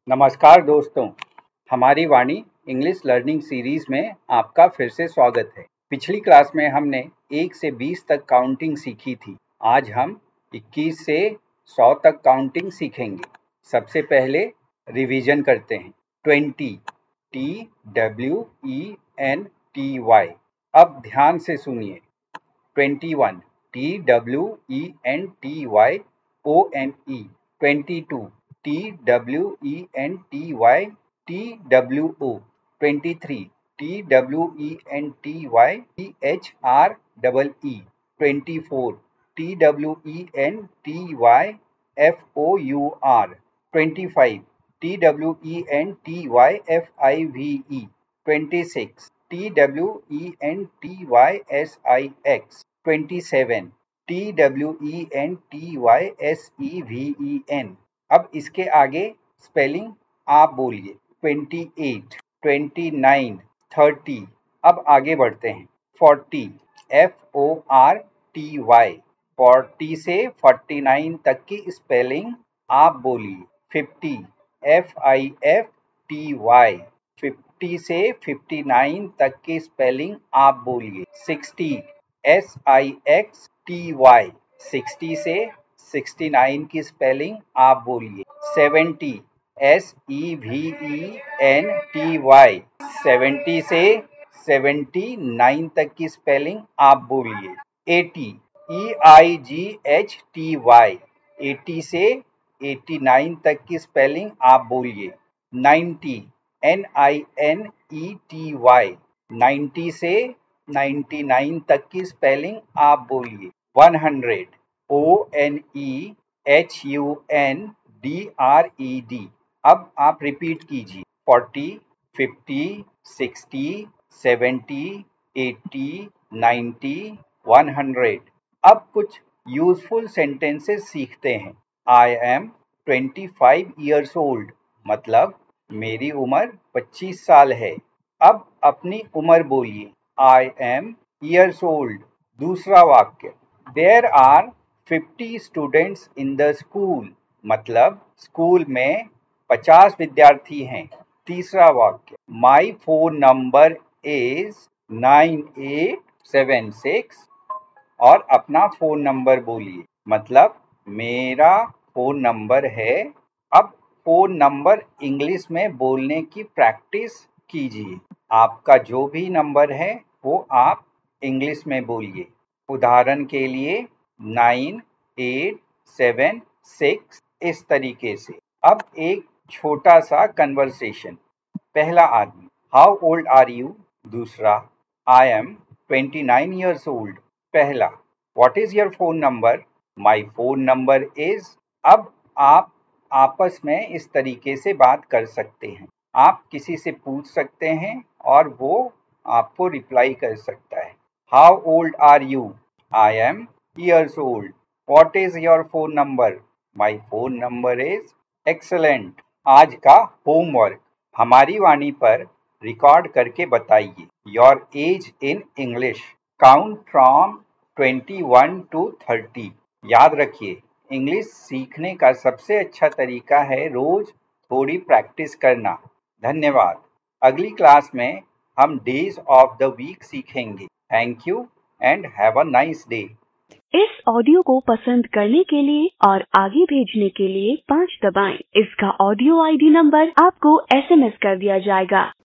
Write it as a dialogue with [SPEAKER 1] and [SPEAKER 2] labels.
[SPEAKER 1] नमस्कार दोस्तों, हमारी वाणी इंग्लिश लर्निंग सीरीज में आपका फिर से स्वागत है। पिछली क्लास में हमने 1 से 20 तक काउंटिंग सीखी थी। आज हम 21 से 100 तक काउंटिंग सीखेंगे। सबसे पहले रिवीजन करते हैं। 20 TWENTY। अब ध्यान से सुनिए। 21 TWENTYONE। 22 TWENTYTWO। 23 TWENTYTHREE। 24 TWENTYFOUR। 25 TWENTYFIVE। 26 TWENTYSIX। 27 TWENTYSEVEN। अब इसके आगे स्पेलिंग आप बोलिए। 28 29 30। अब आगे बढ़ते हैं। 40 FORTY। 40 से 49 तक की स्पेलिंग आप बोलिए। 50 FIFTY। 50 से 59 तक की स्पेलिंग आप बोलिए। 60 SIXTY। 60 से 69 की स्पेलिंग आप बोलिए। 70 SEVENTY। 70 से 79 तक की स्पेलिंग आप बोलिए। 80 EIGHTY। 80 से 89 तक की स्पेलिंग आप बोलिए। 90 NINETY। 90 से 99 तक की स्पेलिंग आप बोलिए। 100 ONEHUNDRED। अब आप रिपीट कीजिए। 40 50 60 70 80 90 100। अब कुछ यूजफुल सेंटेंसेस सीखते हैं। आई एम 25 ईयर्स ओल्ड, मतलब मेरी उम्र 25 साल है। अब अपनी उम्र बोलिए। I am years old. दूसरा वाक्य, there are 50 students in the school, मतलब स्कूल में 50 विद्यार्थी हैं। तीसरा वाक्य, माई फोन नंबर इज 9876। और अपना फोन नंबर बोलिए, मतलब मेरा फोन नंबर है। अब फोन नंबर इंग्लिश में बोलने की प्रैक्टिस कीजिए। आपका जो भी नंबर है वो आप इंग्लिश में बोलिए। उदाहरण के लिए 9876, इस तरीके से। अब एक छोटा सा कन्वर्सेशन। पहला आदमी, हाउ ओल्ड आर यू। दूसरा, आई एम 29 ईयर्स ओल्ड। पहला, what is your phone number. My phone number is. अब आप आपस में इस तरीके से बात कर सकते हैं। आप किसी से पूछ सकते हैं और वो आपको रिप्लाई कर सकता है। How old are you. I am years old. What is your phone number. My phone number is. Excellent. आज का होमवर्क, हमारी वाणी पर रिकॉर्ड करके बताइए। Your age in English, count from 21 to 30। याद रखिए, इंग्लिश सीखने का सबसे अच्छा तरीका है रोज थोड़ी प्रैक्टिस करना। धन्यवाद। अगली क्लास में हम डेज ऑफ द वीक सीखेंगे। Thank you and have a nice day.
[SPEAKER 2] इस ऑडियो को पसंद करने के लिए और आगे भेजने के लिए 5 दबाएं। इसका ऑडियो ID नंबर आपको SMS कर दिया जाएगा।